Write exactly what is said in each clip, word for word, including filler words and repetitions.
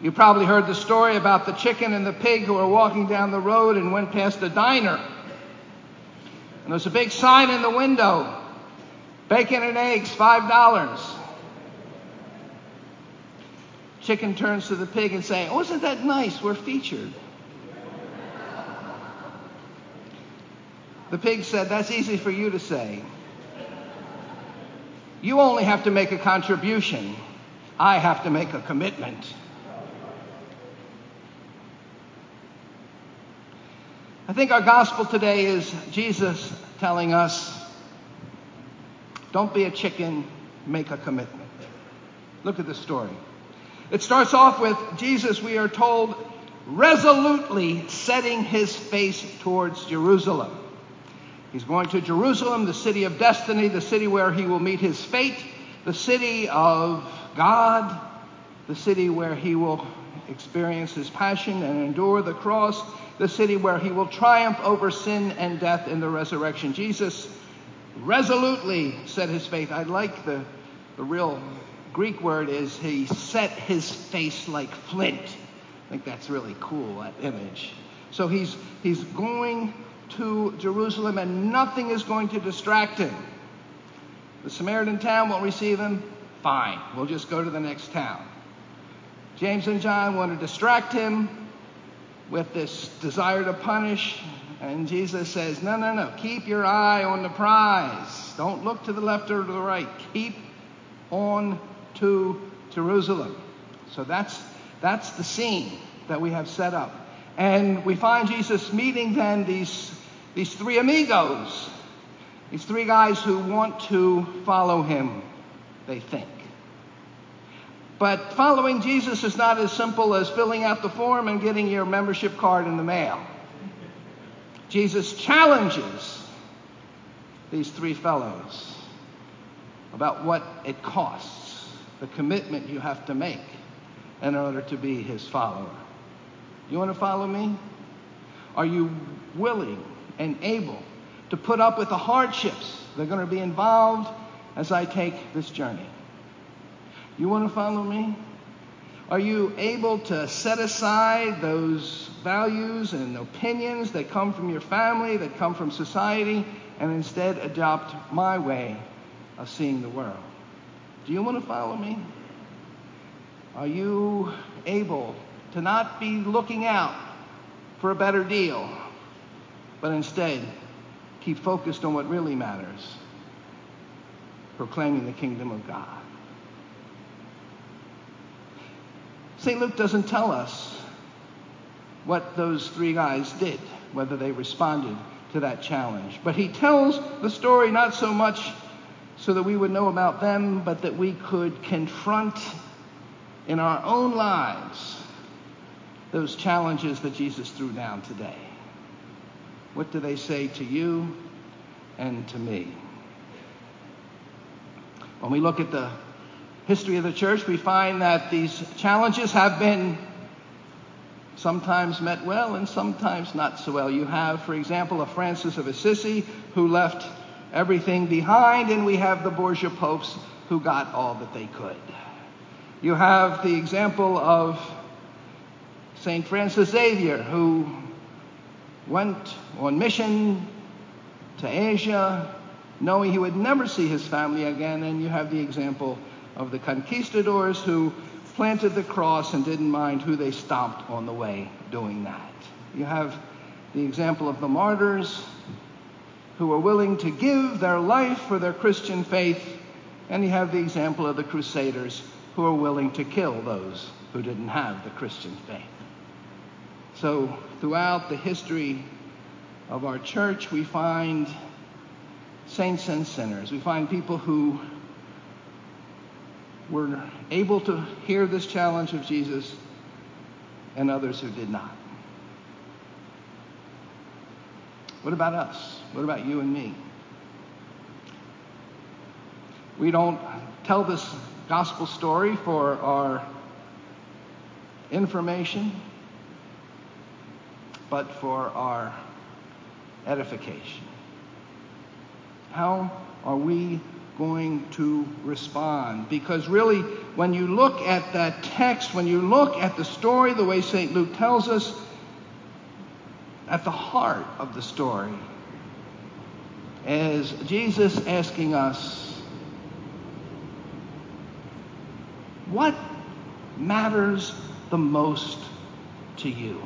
You probably heard the story about the chicken and the pig who were walking down the road and went past a diner. And there's a big sign in the window, bacon and eggs, five dollars. Chicken turns to the pig and says, "Oh, isn't that nice? We're featured." The pig said, "That's easy for you to say. You only have to make a contribution. I have to make a commitment." I think our gospel today is Jesus telling us, don't be a chicken, make a commitment. Look at the story. It starts off with Jesus, we are told, resolutely setting his face towards Jerusalem. He's going to Jerusalem, the city of destiny, the city where he will meet his fate, the city of God, the city where he will experience his passion and endure the cross, the city where he will triumph over sin and death in the resurrection. Jesus resolutely set his face. I like the, the real Greek word is he set his face like flint. I think that's really cool, that image. So he's he's going to Jerusalem and nothing is going to distract him. The Samaritan town won't receive him. Fine, we'll just go to the next town. James and John want to distract him with this desire to punish. And Jesus says, no, no, no. Keep your eye on the prize. Don't look to the left or to the right. Keep on to Jerusalem. So that's that's the scene that we have set up. And we find Jesus meeting then these, these three amigos. These three guys who want to follow him, they think. But following Jesus is not as simple as filling out the form and getting your membership card in the mail. Jesus challenges these three fellows about what it costs, the commitment you have to make in order to be his follower. You want to follow me? Are you willing and able to put up with the hardships that are going to be involved as I take this journey? You want to follow me? Are you able to set aside those values and opinions that come from your family, that come from society, and instead adopt my way of seeing the world? Do you want to follow me? Are you able to not be looking out for a better deal, but instead keep focused on what really matters, proclaiming the kingdom of God? Saint Luke doesn't tell us what those three guys did, whether they responded to that challenge. But he tells the story not so much so that we would know about them, but that we could confront in our own lives those challenges that Jesus threw down today. What do they say to you and to me? When we look at the history of the church, we find that these challenges have been sometimes met well and sometimes not so well. You have, for example, a Francis of Assisi who left everything behind, and we have the Borgia popes who got all that they could. You have the example of Saint Francis Xavier, who went on mission to Asia, knowing he would never see his family again. And you have the example of the conquistadors who planted the cross and didn't mind who they stomped on the way doing that. You have the example of the martyrs who were willing to give their life for their Christian faith. And you have the example of the crusaders who are willing to kill those who didn't have the Christian faith. So throughout the history of our church, we find saints and sinners. We find people who were able to hear this challenge of Jesus and others who did not. What about us? What about you and me? We don't tell this gospel story for our information, but for our edification. How are we going to respond? Because really, when you look at that text, when you look at the story, the way Saint Luke tells us, at the heart of the story is Jesus asking us, what matters the most to you?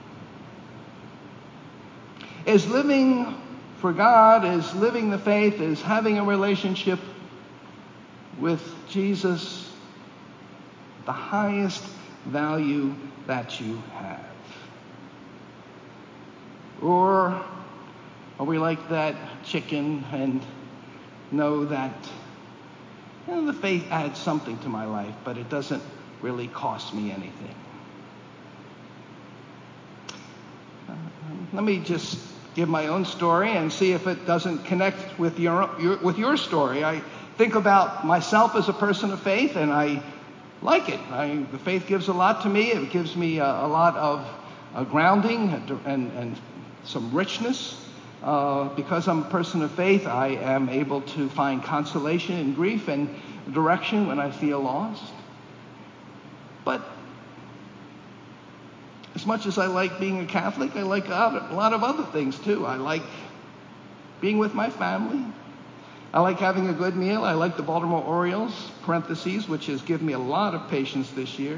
Is living for God, is living the faith, is having a relationship with Jesus the highest value that you have? Or are we like that chicken and know that, you know, the faith adds something to my life, but it doesn't really cost me anything? Uh, let me just give my own story and see if it doesn't connect with your, your with your story. I think about myself as a person of faith, and I like it. I, the faith gives a lot to me. It gives me a, a lot of uh, grounding and, and, and some richness. Uh, because I'm a person of faith, I am able to find consolation in grief and direction when I feel lost. But as much as I like being a Catholic, I like a lot of other things too. I like being with my family. I like having a good meal. I like the Baltimore Orioles, parentheses, which has given me a lot of patience this year.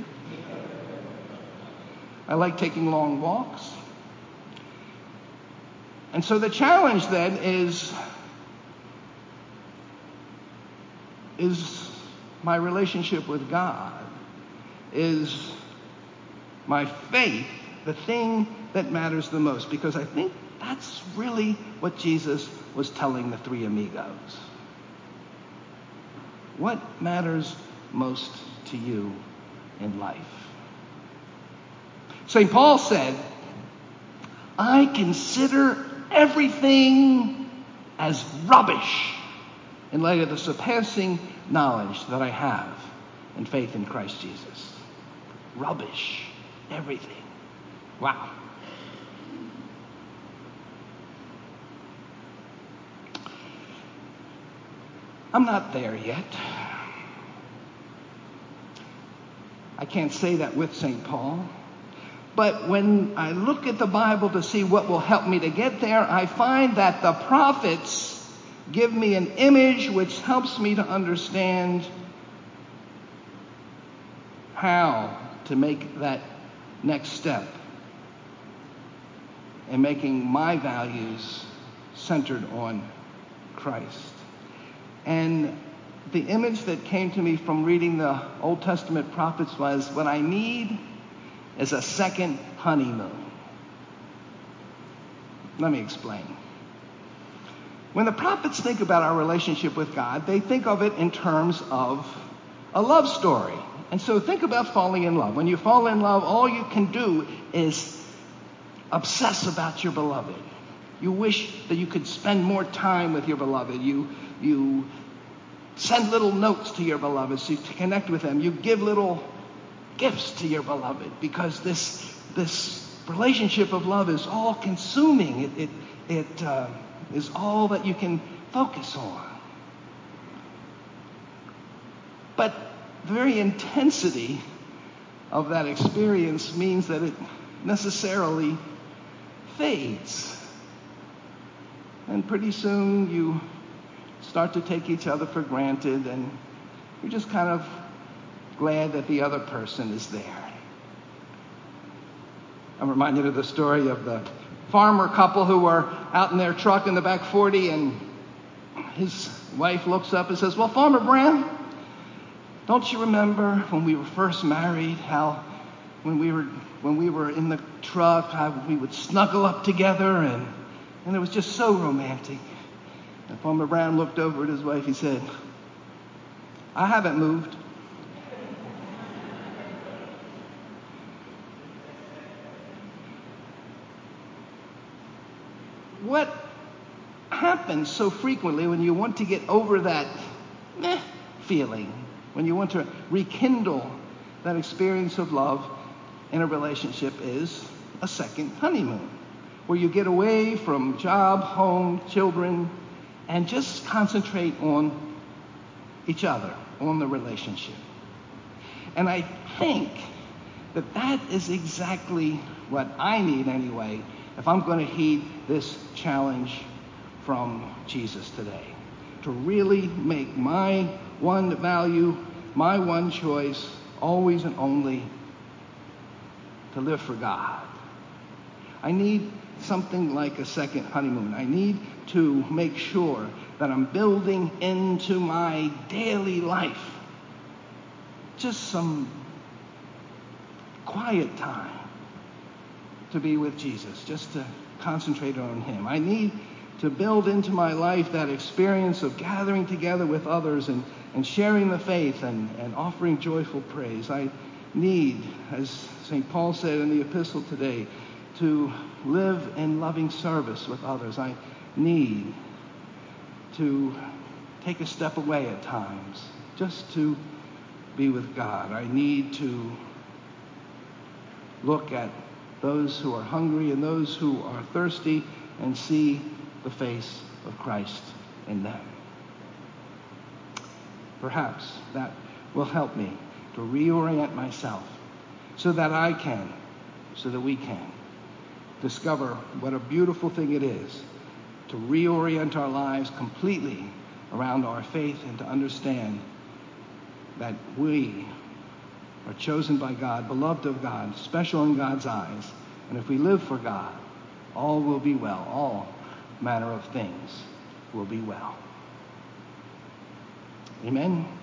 I like taking long walks. And so the challenge then is, is my relationship with God, is my faith the thing that matters the most? Because I think that's really what Jesus was telling the three amigos. What matters most to you in life? Saint Paul said, I consider everything as rubbish in light of the surpassing knowledge that I have in faith in Christ Jesus. Rubbish. Everything. Wow. I'm not there yet. I can't say that with Saint Paul. But when I look at the Bible to see what will help me to get there, I find that the prophets give me an image which helps me to understand how to make that next step in making my values centered on Christ. And the image that came to me from reading the Old Testament prophets was, what I need is a second honeymoon. Let me explain. When the prophets think about our relationship with God, they think of it in terms of a love story. And so think about falling in love. When you fall in love, all you can do is obsess about your beloved. You wish that you could spend more time with your beloved. You, you send little notes to your beloved so to connect with them. You give little gifts to your beloved because this, this relationship of love is all consuming. It, it, it uh, is all that you can focus on. But the very intensity of that experience means that it necessarily fades. And pretty soon you start to take each other for granted, and you're just kind of glad that the other person is there. I'm reminded of the story of the farmer couple who were out in their truck in the back forty, and his wife looks up and says, well, Farmer Brown, don't you remember when we were first married, how when we were when we were in the truck, how we would snuggle up together, and, and it was just so romantic. And Farmer Brown looked over at his wife. He said, I haven't moved. What happens so frequently when you want to get over that meh feeling, when you want to rekindle that experience of love in a relationship, is a second honeymoon, where you get away from job, home, children, and just concentrate on each other, on the relationship. And I think that that is exactly what I need anyway, if I'm going to heed this challenge from Jesus today. To really make my one value, my one choice, always and only to live for God. I need something like a second honeymoon. I need to make sure that I'm building into my daily life just some quiet time to be with Jesus, just to concentrate on him. I need to build into my life that experience of gathering together with others and, and sharing the faith and, and offering joyful praise. I need, as Saint Paul said in the epistle today, to live in loving service with others. I need to take a step away at times just to be with God. I need to look at those who are hungry and those who are thirsty and see the face of Christ in them. Perhaps that will help me to reorient myself so that I can, so that we can discover what a beautiful thing it is to reorient our lives completely around our faith and to understand that we are chosen by God, beloved of God, special in God's eyes. And if we live for God, all will be well. All manner of things will be well. Amen.